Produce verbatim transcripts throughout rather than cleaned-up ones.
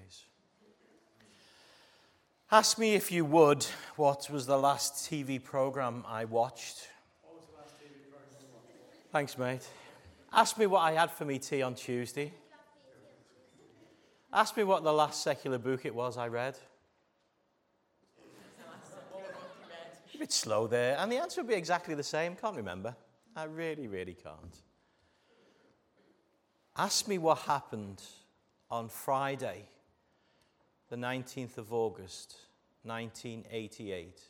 eyes. Ask me, if you would, what was the last T V program I watched. What was the last T V program you watched? Thanks, mate. Ask me what I had for me tea on Tuesday. Ask me what the last secular book it was I read. A bit slow there. And the answer would be exactly the same. Can't remember. I really, really can't. Ask me what happened on Friday, the nineteenth of August, nineteen eighty-eight,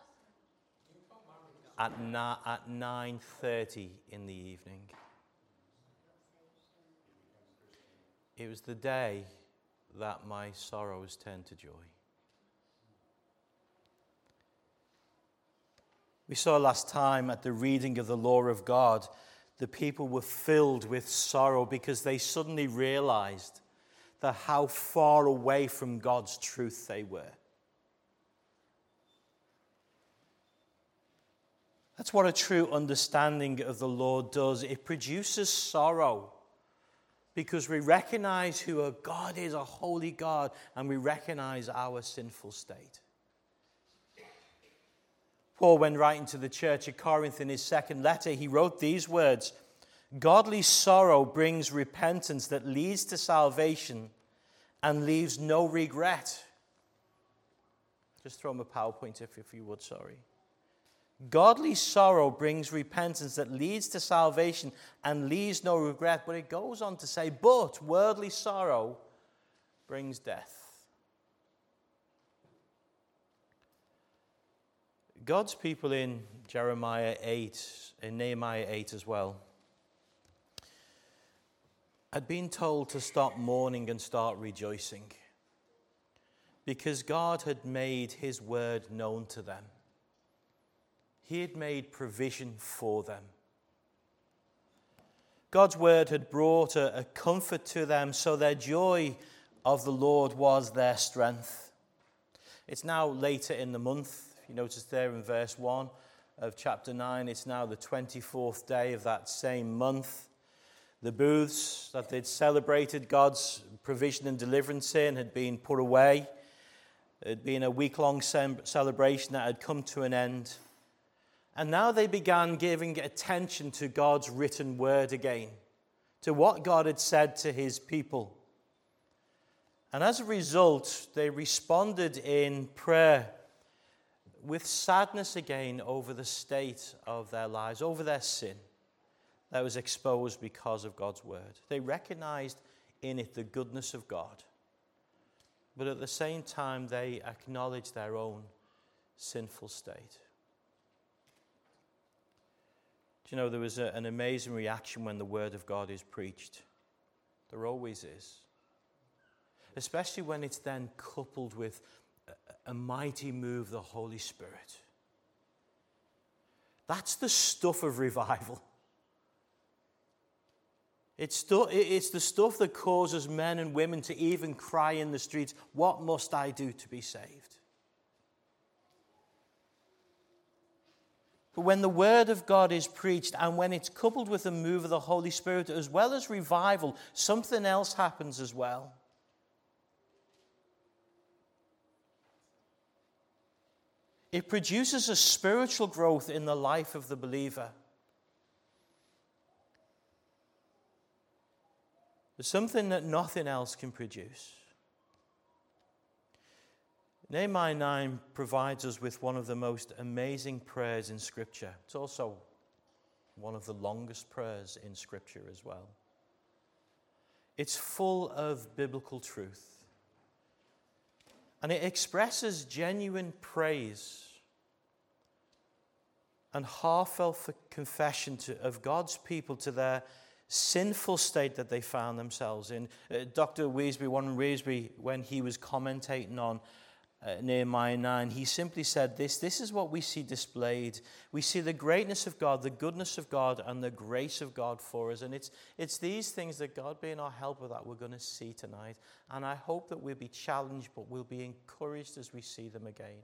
at, na- at nine thirty in the evening. It was the day that my sorrows turned to joy. We saw last time at the reading of the law of God, the people were filled with sorrow because they suddenly realized that how far away from God's truth they were. That's what a true understanding of the Lord does. It produces sorrow because we recognize who our God is, a holy God, and we recognize our sinful state. Paul, when writing to the church at Corinth in his second letter, he wrote these words: "Godly sorrow brings repentance that leads to salvation and leaves no regret." Just throw him a PowerPoint if, if you would, sorry. Godly sorrow brings repentance that leads to salvation and leaves no regret. But it goes on to say, but worldly sorrow brings death. God's people in Jeremiah eight, in Nehemiah eight as well, had been told to stop mourning and start rejoicing because God had made his word known to them. He had made provision for them. God's word had brought a, a comfort to them, so their joy of the Lord was their strength. It's now later in the month. If you notice there in verse one of chapter nine, it's now the twenty-fourth day of that same month. The booths that they'd celebrated God's provision and deliverance in had been put away. It had been a week-long celebration that had come to an end. And now they began giving attention to God's written word again, to what God had said to his people. And as a result, they responded in prayer with sadness again over the state of their lives, over their sin that was exposed because of God's word. They recognized in it the goodness of God, but at the same time they acknowledged their own sinful state. Do you know, there was a, an amazing reaction when the word of God is preached. There always is. Especially when it's then coupled with a, a mighty move of the Holy Spirit. That's the stuff of revival. It's, stu- it's the stuff that causes men and women to even cry in the streets, "What must I do to be saved?" But when the word of God is preached and when it's coupled with the move of the Holy Spirit as well as revival, something else happens as well. It produces a spiritual growth in the life of the believer. There's something that nothing else can produce. Nehemiah nine provides us with one of the most amazing prayers in Scripture. It's also one of the longest prayers in Scripture as well. It's full of biblical truth. And it expresses genuine praise and heartfelt confession to, of God's people to their sinful state that they found themselves in. Uh, Doctor Weesby, Warren Weesby, when he was commentating on Uh, Nehemiah nine, he simply said this, this is what we see displayed. We see the greatness of God, the goodness of God, and the grace of God for us. And it's, it's these things that God being our helper that we're going to see tonight. And I hope that we'll be challenged, but we'll be encouraged as we see them again.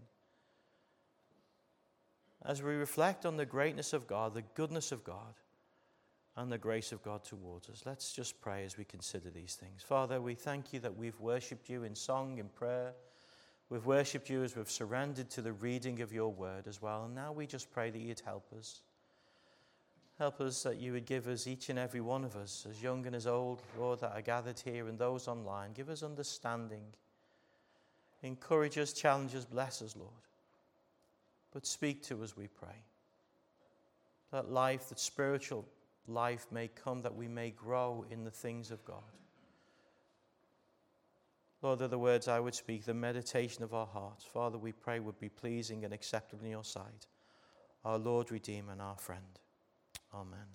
As we reflect on the greatness of God, the goodness of God, and the grace of God towards us. Let's just pray as we consider these things. Father, we thank you that we've worshipped you in song, in prayer. We've worshipped you as we've surrendered to the reading of your word as well. And now we just pray that you'd help us. Help us that you would give us, each and every one of us, as young and as old, Lord, that are gathered here and those online. Give us understanding. Encourage us, challenge us, bless us, Lord. But speak to us, we pray. That life, that spiritual life may come, that we may grow in the things of God. Lord, they're the words I would speak, the meditation of our hearts, Father, we pray would be pleasing and acceptable in your sight. Our Lord, Redeemer, and our friend. Amen.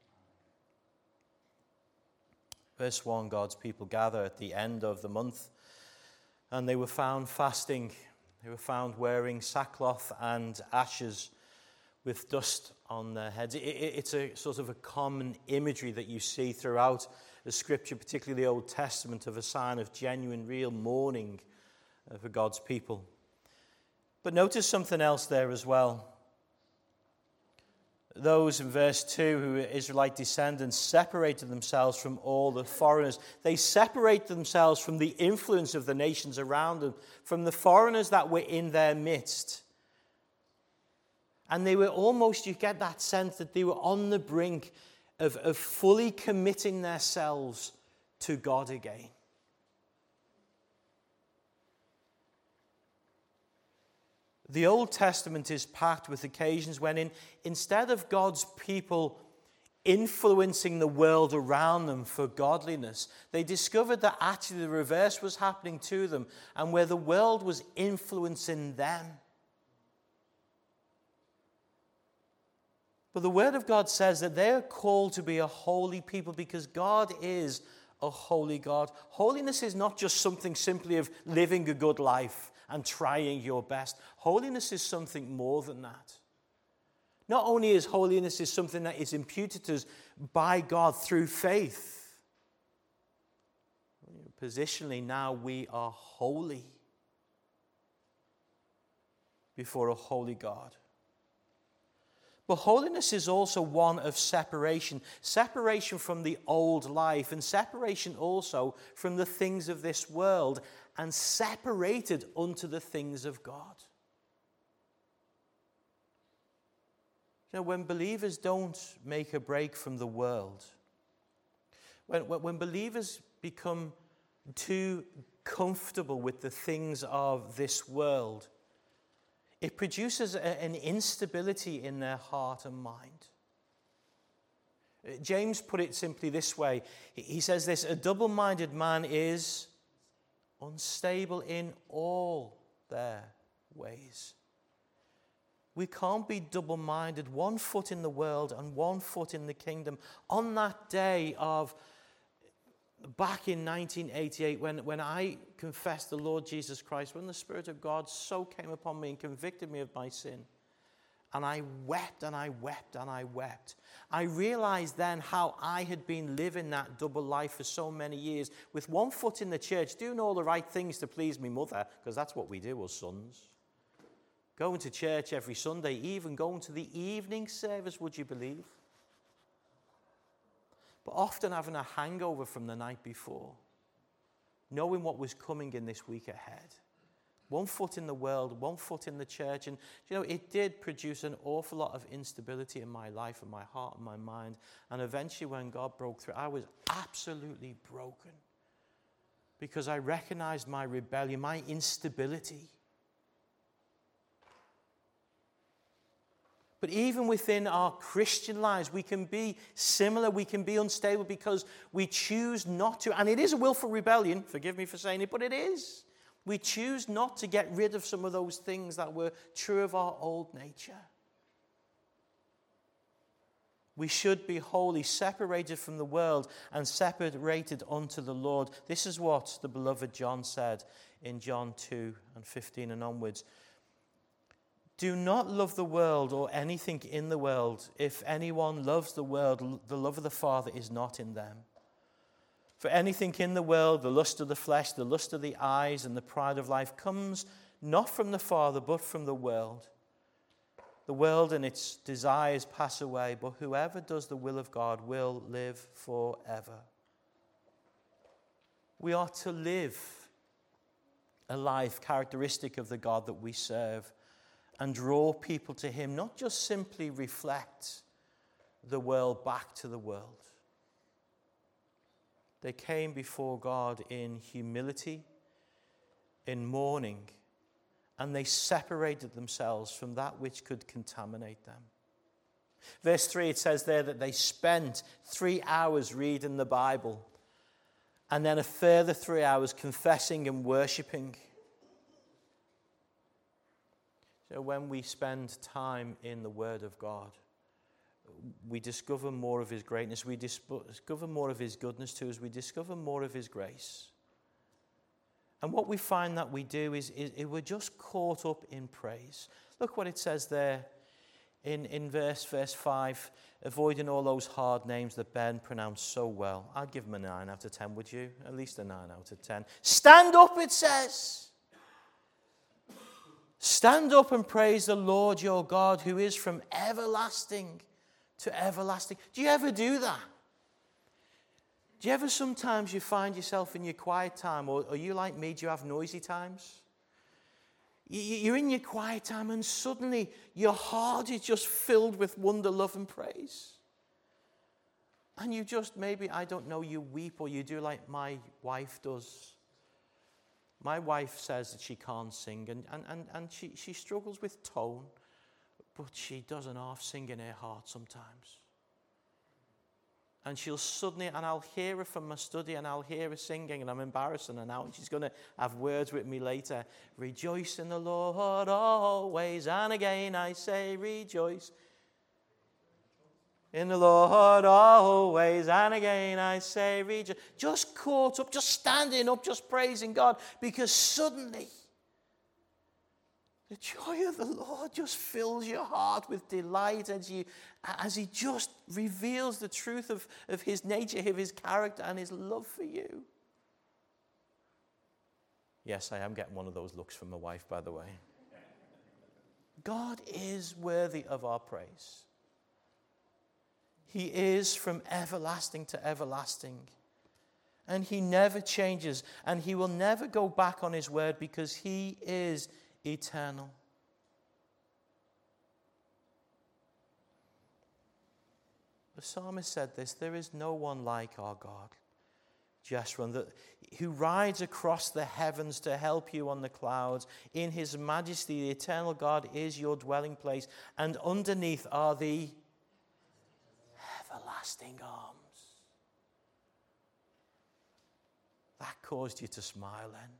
Verse one, God's people gather at the end of the month, and they were found fasting. They were found wearing sackcloth and ashes with dust on their heads. It, it, it's a sort of a common imagery that you see throughout the Scripture, particularly the Old Testament, of a sign of genuine, real mourning for God's people. But notice something else there as well. Those in verse two who were Israelite descendants separated themselves from all the foreigners. They separated themselves from the influence of the nations around them, from the foreigners that were in their midst. And they were almost, you get that sense that they were on the brink of, of fully committing themselves to God again. The Old Testament is packed with occasions when in, instead of God's people influencing the world around them for godliness, they discovered that actually the reverse was happening to them, and where the world was influencing them. But the Word of God says that they are called to be a holy people because God is a holy God. Holiness is not just something simply of living a good life and trying your best. Holiness is something more than that. Not only is holiness is something that is imputed to us by God through faith. Positionally, now we are holy before a holy God. But holiness is also one of separation. Separation from the old life and separation also from the things of this world and separated unto the things of God. You know, when believers don't make a break from the world, when, when believers become too comfortable with the things of this world, it produces a, an instability in their heart and mind. James put it simply this way. He says this, a double-minded man is unstable in all their ways. We can't be double-minded, one foot in the world and one foot in the kingdom. On that day of, back in nineteen eighty-eight, when, when I confessed the Lord Jesus Christ, when the Spirit of God so came upon me and convicted me of my sin, and I wept and I wept and I wept. I realized then how I had been living that double life for so many years, with one foot in the church, doing all the right things to please me mother, because that's what we do as sons. Going to church every Sunday, even going to the evening service, would you believe? But often having a hangover from the night before, knowing what was coming in this week ahead. One foot in the world, one foot in the church. And, you know, it did produce an awful lot of instability in my life and my heart and my mind. And eventually when God broke through, I was absolutely broken. Because I recognized my rebellion, my instability. But even within our Christian lives, we can be similar, we can be unstable because we choose not to. And it is a willful rebellion, forgive me for saying it, but it is. We choose not to get rid of some of those things that were true of our old nature. We should be holy, separated from the world and separated unto the Lord. This is what the beloved John said in John two and fifteen and onwards. Do not love the world or anything in the world. If anyone loves the world, the love of the Father is not in them. For anything in the world, the lust of the flesh, the lust of the eyes, and the pride of life comes not from the Father, but from the world. The world and its desires pass away, but whoever does the will of God will live forever. We are to live a life characteristic of the God that we serve and draw people to him, not just simply reflect the world back to the world. They came before God in humility, in mourning, and they separated themselves from that which could contaminate them. Verse three, it says there that they spent three hours reading the Bible and then a further three hours confessing and worshipping. So when we spend time in the Word of God, we discover more of his greatness. We discover more of his goodness to us. We discover more of his grace. And what we find that we do is, is, is we're just caught up in praise. Look what it says there in, in verse, verse five, avoiding all those hard names that Ben pronounced so well. I'd give him a nine out of ten, would you? At least a nine out of ten. Stand up, it says. Stand up and praise the Lord your God, who is from everlasting to everlasting. Do you ever do that? Do you ever sometimes you find yourself in your quiet time, or are you like me, do you have noisy times? You're in your quiet time and suddenly your heart is just filled with wonder, love and praise. And you just, maybe, I don't know, you weep or you do like my wife does. My wife says that she can't sing and, and, and, and she, she struggles with tone, but she doesn't half sing in her heart sometimes. And she'll suddenly, and I'll hear her from my study, and I'll hear her singing, and I'm embarrassing her now, and she's going to have words with me later. Rejoice in the Lord always, and again I say rejoice. In the Lord always, and again I say rejoice. Just caught up, just standing up, just praising God, because suddenly the joy of the Lord just fills your heart with delight as, you, as he just reveals the truth of, of his nature, of his character, and his love for you. Yes, I am getting one of those looks from my wife, by the way. God is worthy of our praise. He is from everlasting to everlasting. And he never changes, and he will never go back on his word because he is eternal. The psalmist said this, there is no one like our God, Jeshurun, that who rides across the heavens to help you on the clouds. In his majesty, the eternal God is your dwelling place, and underneath are the everlasting arms. That caused you to smile then.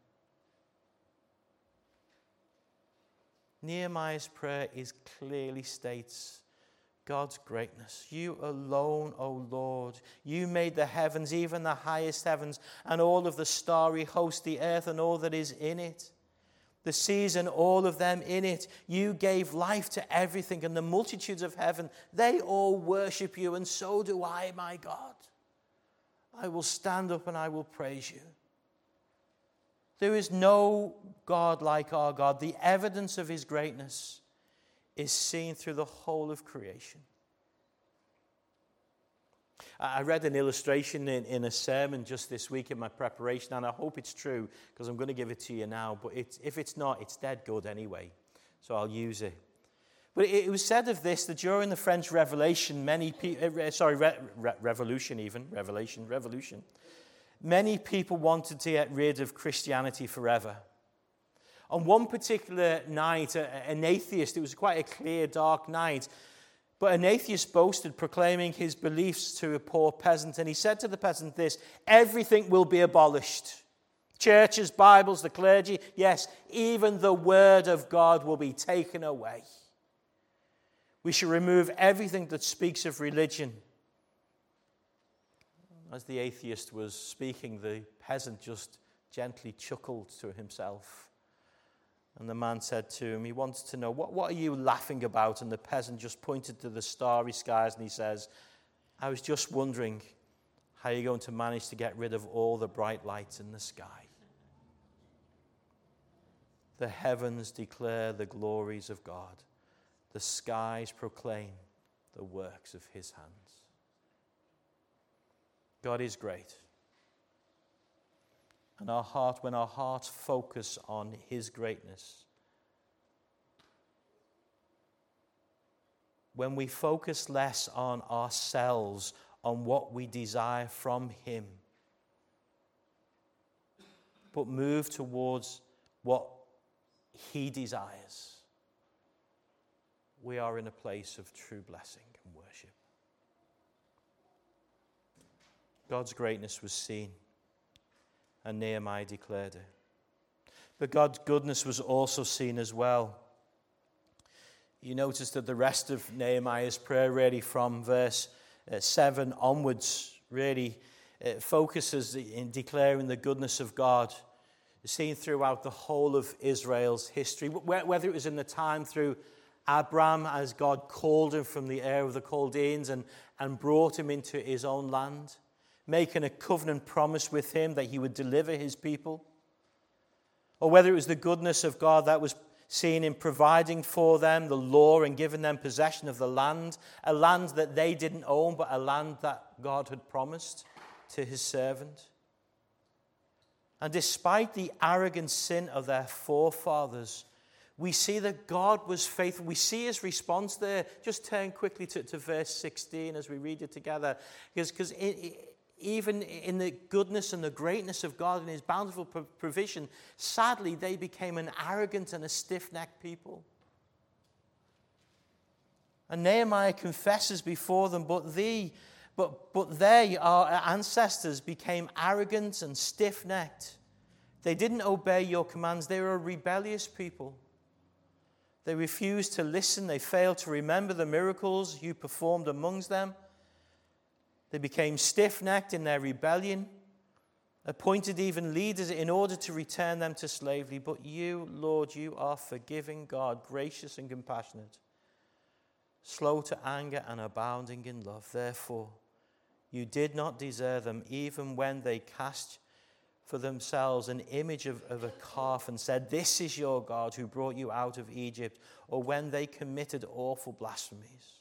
Nehemiah's prayer is clearly states God's greatness. You alone, O Lord, you made the heavens, even the highest heavens, and all of the starry host, the earth and all that is in it, the seas and all of them in it. You gave life to everything, and the multitudes of heaven, they all worship you, and so do I, my God. I will stand up and I will praise you. There is no God like our God. The evidence of his greatness is seen through the whole of creation. I read an illustration in, in a sermon just this week in my preparation, and I hope it's true because I'm going to give it to you now. But it's, if it's not, it's dead good anyway, so I'll use it. But it, it was said of this that during the French Revolution, many people, uh, sorry, re, re, revolution even, revelation, revolution, many people wanted to get rid of Christianity forever. On one particular night, an atheist, it was quite a clear, dark night, but an atheist boasted, proclaiming his beliefs to a poor peasant, and he said to the peasant this: everything will be abolished. Churches, Bibles, the clergy, yes, even the word of God will be taken away. We should remove everything that speaks of religion. As the atheist was speaking, the peasant just gently chuckled to himself. And the man said to him, he wanted to know, what, what are you laughing about? And the peasant just pointed to the starry skies and he says, I was just wondering how you're going to manage to get rid of all the bright lights in the sky. The heavens declare the glories of God, The skies proclaim the works of his hands. God is great. And our heart, when our hearts focus on his greatness, when we focus less on ourselves, on what we desire from him, but move towards what he desires, we are in a place of true blessing and worship. God's greatness was seen, and Nehemiah declared it. But God's goodness was also seen as well. You notice that the rest of Nehemiah's prayer, really from verse uh, seven onwards, really uh, focuses in declaring the goodness of God, seen throughout the whole of Israel's history, whether it was in the time through Abram, as God called him from the Ur of the Chaldeans and, and brought him into his own land, making a covenant promise with him that he would deliver his people, or whether it was the goodness of God that was seen in providing for them the law and giving them possession of the land, a land that they didn't own, but a land that God had promised to his servant. And despite the arrogant sin of their forefathers, we see that God was faithful. We see his response there. Just turn quickly to, to verse sixteen as we read it together. Because, because it, it, even in the goodness and the greatness of God and his bountiful provision, sadly, they became an arrogant and a stiff-necked people. And Nehemiah confesses before them, but they, but, but they, our ancestors, became arrogant and stiff-necked. They didn't obey your commands. They were a rebellious people. They refused to listen. They failed to remember the miracles you performed amongst them. They became stiff-necked in their rebellion, appointed even leaders in order to return them to slavery. But you, Lord, you are forgiving God, gracious and compassionate, slow to anger and abounding in love. Therefore, you did not desert them, even when they cast for themselves an image of, of a calf and said, "This is your God who brought you out of Egypt," or when they committed awful blasphemies.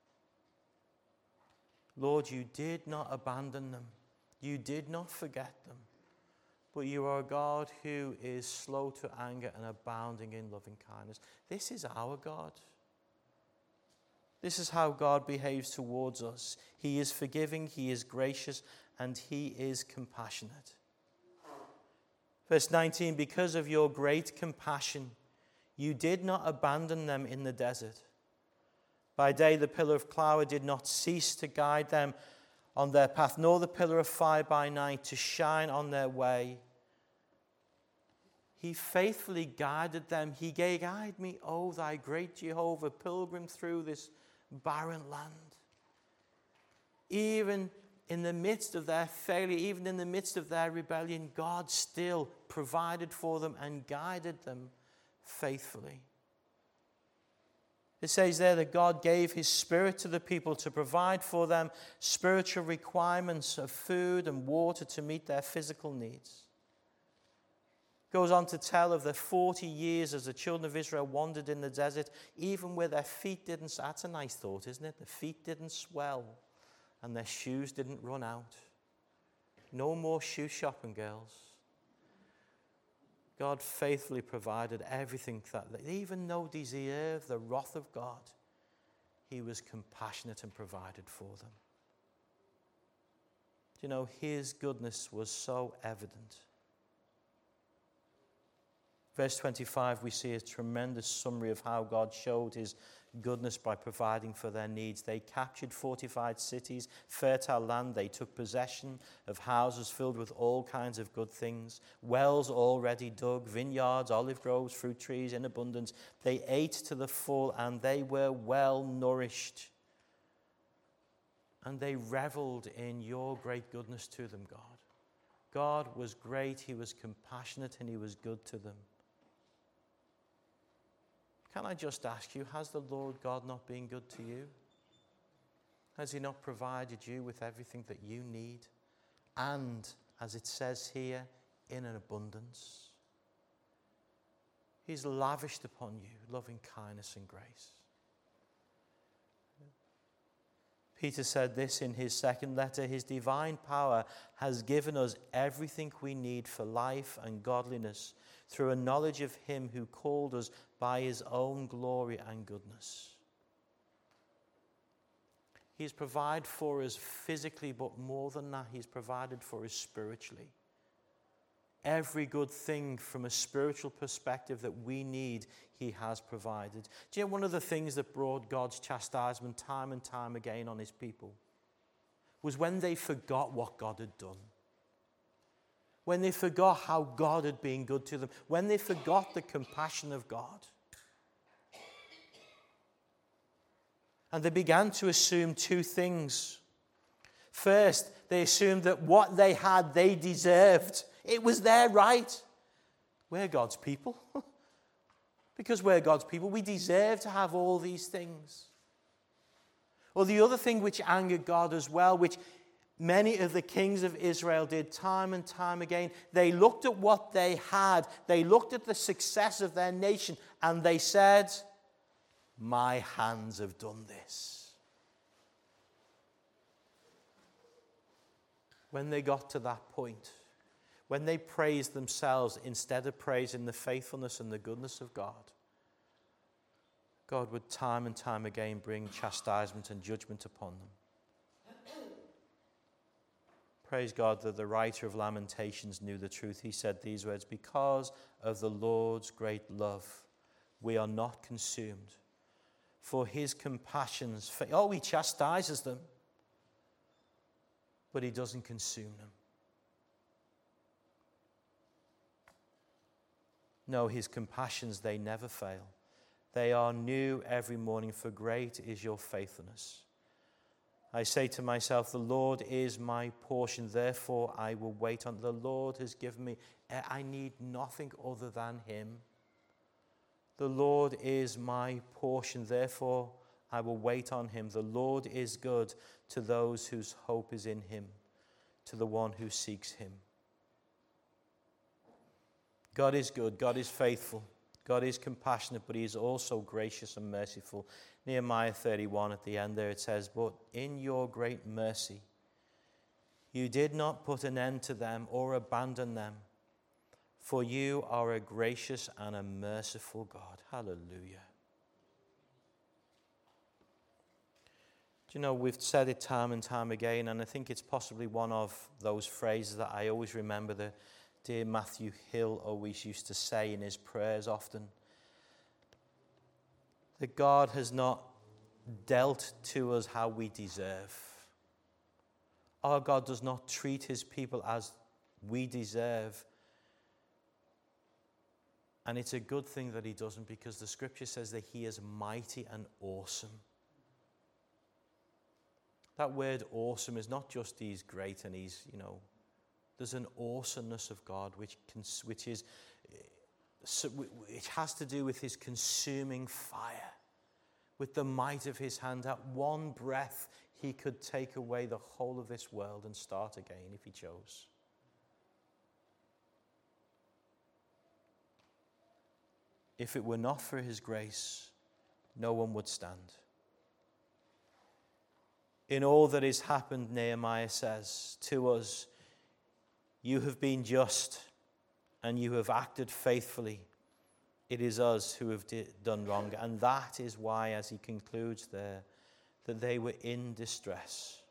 Lord, you did not abandon them. You did not forget them. But you are a God who is slow to anger and abounding in loving kindness. This is our God. This is how God behaves towards us. He is forgiving, he is gracious, and he is compassionate. Verse nineteen, because of your great compassion, you did not abandon them in the desert. By day the pillar of cloud did not cease to guide them on their path, nor the pillar of fire by night to shine on their way. He faithfully guided them. He gave, guide me, O thy great Jehovah, pilgrim through this barren land. Even in the midst of their failure, even in the midst of their rebellion, God still provided for them and guided them faithfully. It says there that God gave his Spirit to the people to provide for them spiritual requirements of food and water to meet their physical needs. It goes on to tell of the forty years as the children of Israel wandered in the desert, even where their feet didn't, that's a nice thought, isn't it? The feet didn't swell and their shoes didn't run out. No more shoe shopping, girls. God faithfully provided everything that, even though they deserved the wrath of God, he was compassionate and provided for them. You know, his goodness was so evident. Verse twenty-five, we see a tremendous summary of how God showed his goodness by providing for their needs. They captured fortified cities, fertile land. They took possession of houses filled with all kinds of good things, wells already dug, vineyards, olive groves, fruit trees in abundance. They ate to the full, and they were well nourished. And they reveled in your great goodness to them, God. God was great, he was compassionate, and he was good to them. Can I just ask you, has the Lord God not been good to you? Has he not provided you with everything that you need? And, as it says here, in an abundance. He's lavished upon you loving kindness and grace. Peter said this in his second letter: his divine power has given us everything we need for life and godliness through a knowledge of him who called us by his own glory and goodness. He's provided for us physically, but more than that, he's provided for us spiritually. Every good thing from a spiritual perspective that we need, he has provided. Do you know one of the things that brought God's chastisement time and time again on his people was when they forgot what God had done. When they forgot how God had been good to them. When they forgot the compassion of God. And they began to assume two things. First, they assumed that what they had, they deserved. It was their right. We're God's people. Because we're God's people, we deserve to have all these things. Or the other thing which angered God as well, which many of the kings of Israel did time and time again, they looked at what they had, they looked at the success of their nation, and they said, my hands have done this. When they got to that point, when they praised themselves instead of praising the faithfulness and the goodness of God, God would time and time again bring chastisement and judgment upon them. Praise God that the writer of Lamentations knew the truth. He said these words: because of the Lord's great love, we are not consumed. For his compassions, for, oh, he chastises them, but he doesn't consume them. No, his compassions, they never fail. They are new every morning, for great is your faithfulness. I say to myself, the Lord is my portion, therefore I will wait on. The Lord has given me, I need nothing other than him. The Lord is my portion, therefore I will wait on him. The Lord is good to those whose hope is in him, to the one who seeks him. God is good, God is faithful, God is compassionate, but he is also gracious and merciful. Nehemiah thirty-one at the end there, it says, but in your great mercy, you did not put an end to them or abandon them, for you are a gracious and a merciful God. Hallelujah. Do you know, we've said it time and time again, and I think it's possibly one of those phrases that I always remember that dear Matthew Hill always used to say in his prayers often, that God has not dealt to us how we deserve. Our God does not treat his people as we deserve. And it's a good thing that he doesn't, because the scripture says that he is mighty and awesome. That word awesome is not just he's great and he's, you know, there's an awesomeness of God which can, which is, which has to do with his consuming fire, with the might of his hand. At one breath, he could take away the whole of this world and start again if he chose. If it were not for his grace, no one would stand. In all that has happened, Nehemiah says to us, you have been just and you have acted faithfully. It is us who have di- done wrong. And that is why, as he concludes there, that they were in distress.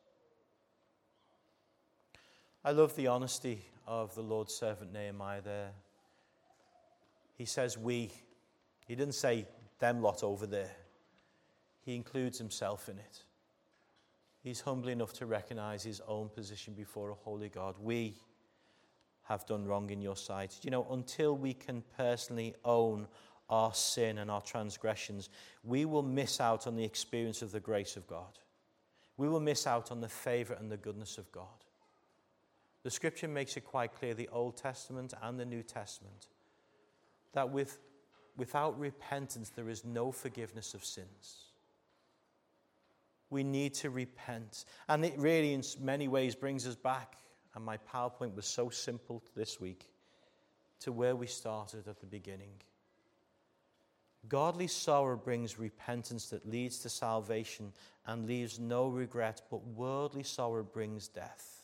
I love the honesty of the Lord's servant Nehemiah there. He says we. He didn't say them lot over there. He includes himself in it. He's humble enough to recognize his own position before a holy God. We have done wrong in your sight. You know, until we can personally own our sin and our transgressions, we will miss out on the experience of the grace of God. We will miss out on the favor and the goodness of God. The scripture makes it quite clear, the Old Testament and the New Testament, that with, without repentance there is no forgiveness of sins. We need to repent. And it really, in many ways, brings us back, and my PowerPoint was so simple this week, to where we started at the beginning. Godly sorrow brings repentance that leads to salvation and leaves no regret, but worldly sorrow brings death.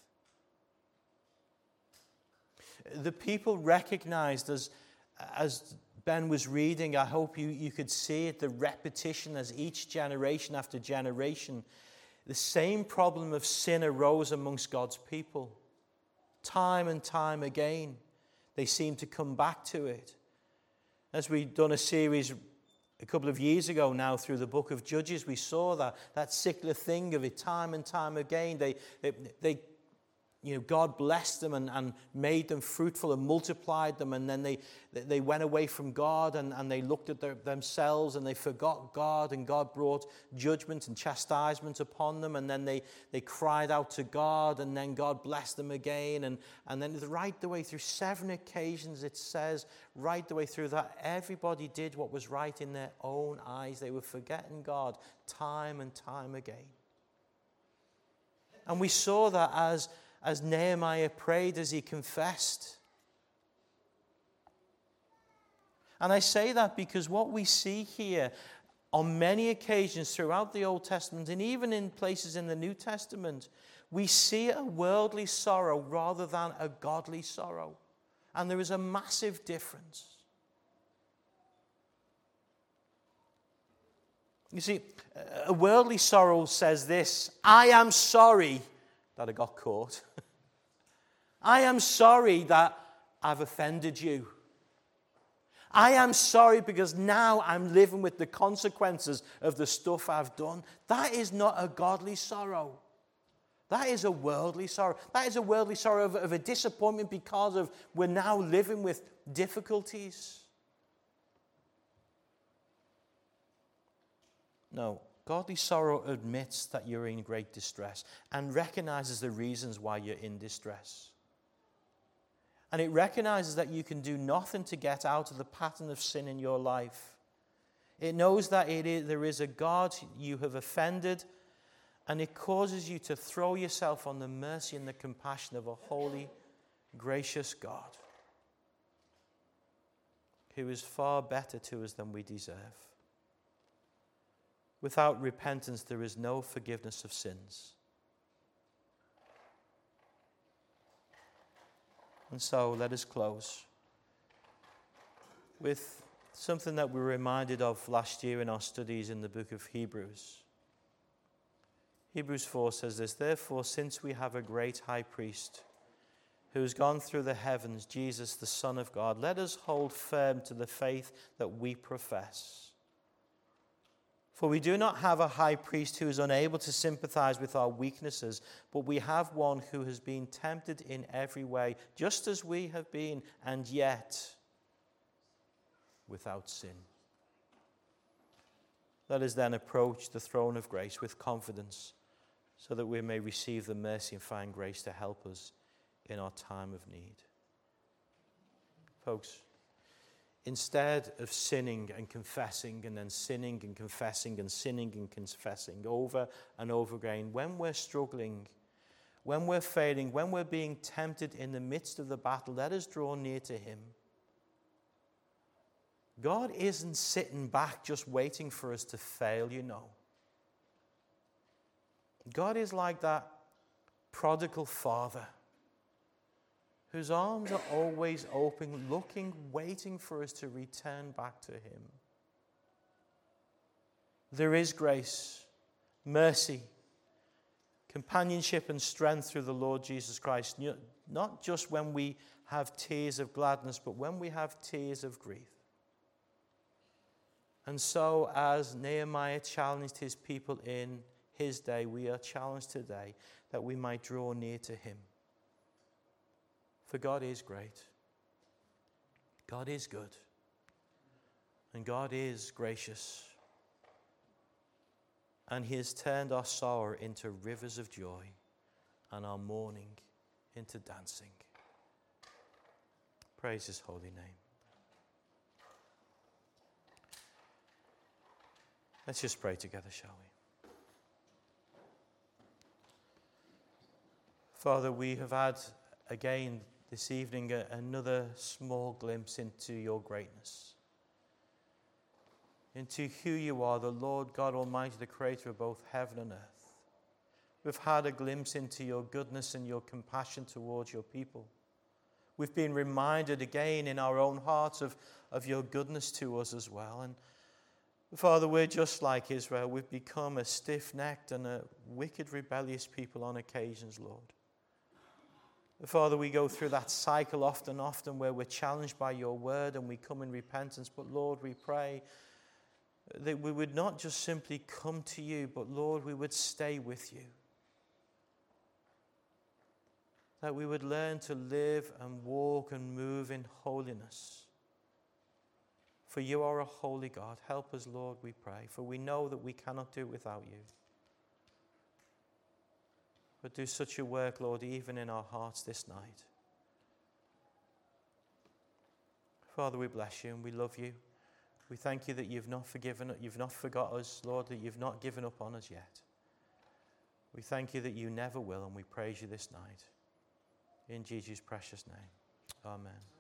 The people recognized, as, as Ben was reading, I hope you, you could see it, the repetition as each generation after generation, the same problem of sin arose amongst God's people. Time and time again, they seem to come back to it. As we've done a series a couple of years ago now through the book of Judges, we saw that, that sickler thing of it time and time again. They, they, they you know, God blessed them and, and made them fruitful and multiplied them, and then they, they went away from God and, and they looked at their, themselves and they forgot God, and God brought judgment and chastisement upon them, and then they, they cried out to God, and then God blessed them again, and, and then right the way through seven occasions it says, right the way through that, everybody did what was right in their own eyes. They were forgetting God time and time again. And we saw that as As Nehemiah prayed, as he confessed. And I say that because what we see here on many occasions throughout the Old Testament, and even in places in the New Testament, we see a worldly sorrow rather than a godly sorrow. And there is a massive difference. You see, a worldly sorrow says this: I am sorry that I got caught. I am sorry that I've offended you. I am sorry because now I'm living with the consequences of the stuff I've done. That is not a godly sorrow. That is a worldly sorrow. That is a worldly sorrow of, of a disappointment because of we're now living with difficulties. No. Godly sorrow admits that you're in great distress and recognizes the reasons why you're in distress. And it recognizes that you can do nothing to get out of the pattern of sin in your life. It knows that it is, there is a God you have offended, and it causes you to throw yourself on the mercy and the compassion of a holy, gracious God who is far better to us than we deserve. Without repentance, there is no forgiveness of sins. And so, let us close with something that we were reminded of last year in our studies in the book of Hebrews. Hebrews four says this: Therefore, since we have a great high priest who has gone through the heavens, Jesus, the Son of God, let us hold firm to the faith that we profess. For we do not have a high priest who is unable to sympathize with our weaknesses, but we have one who has been tempted in every way, just as we have been, and yet without sin. Let us then approach the throne of grace with confidence, so that we may receive the mercy and find grace to help us in our time of need. Folks, instead of sinning and confessing and then sinning and confessing and sinning and confessing over and over again, when we're struggling, when we're failing, when we're being tempted in the midst of the battle, let us draw near to him. God isn't sitting back just waiting for us to fail, you know. God is like that prodigal father whose arms are always open, looking, waiting for us to return back to him. There is grace, mercy, companionship and strength through the Lord Jesus Christ, not just when we have tears of gladness, but when we have tears of grief. And so, as Nehemiah challenged his people in his day, we are challenged today that we might draw near to him. For God is great. God is good. And God is gracious. And he has turned our sorrow into rivers of joy and our mourning into dancing. Praise his holy name. Let's just pray together, shall we? Father, we have had again this evening another small glimpse into your greatness. into who you are, the Lord God Almighty, the creator of both heaven and earth. We've had a glimpse into your goodness and your compassion towards your people. We've been reminded again in our own hearts of, of your goodness to us as well. And Father, we're just like Israel. We've become a stiff-necked and a wicked, rebellious people on occasions, Lord. Father, we go through that cycle often, often where we're challenged by your word and we come in repentance. But Lord, we pray that we would not just simply come to you, but Lord, we would stay with you. That we would learn to live and walk and move in holiness. For you are a holy God. Help us, Lord, we pray. For we know that we cannot do it without you. But do such a work, Lord, even in our hearts this night. Father, we bless you and we love you. We thank you that you've not forgiven, you've not forgot us, Lord, that you've not given up on us yet. We thank you that you never will, and we praise you this night. In Jesus' precious name. Amen.